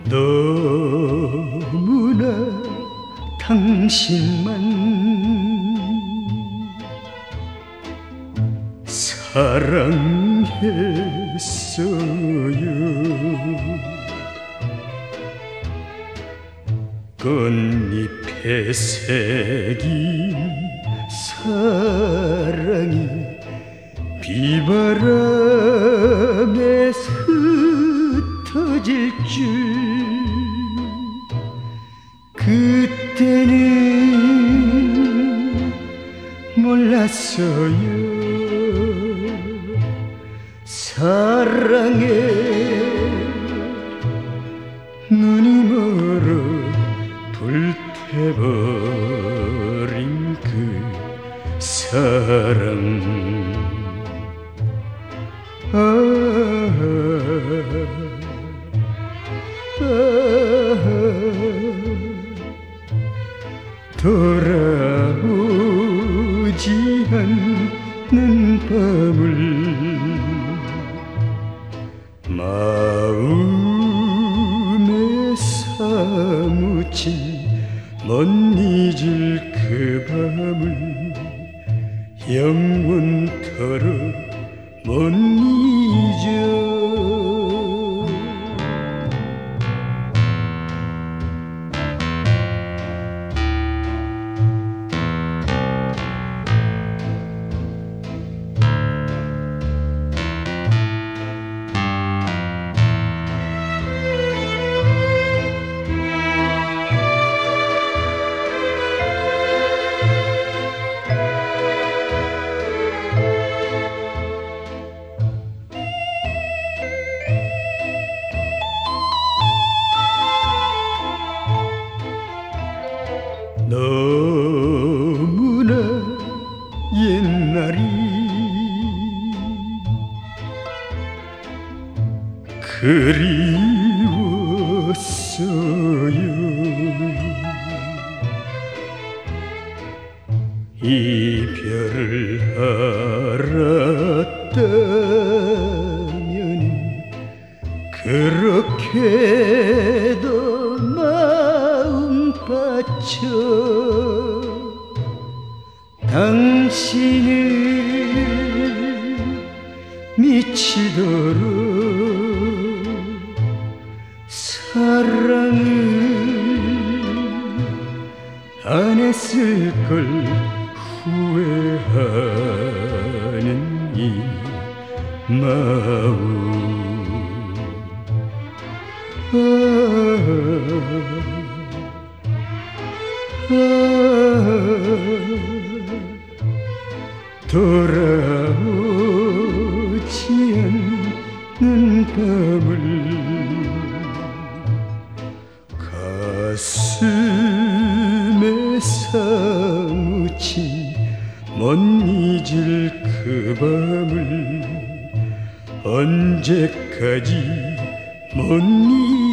너무나 당신만 사랑했어요. 꽃잎에 새긴 사랑이 비바람에 흩어질 줄 그때는 몰랐어요. 사랑에 눈이 멀어 불태버린 그 사랑. 돌아오지 않는 밤을 마음에 사무친 못 잊을 그 밤을 영원토록 못 잊어. 너무나 옛날이 그리웠어요. 이별을 알았다면 그렇게도 마음 바쳐 당신을 미치도록 사랑을 안 했을 걸 후회하는 이 마음. 돌아오지 않는 밤을 가슴에 사무친 못 잊을 그 밤을 언제까지 못 잊어.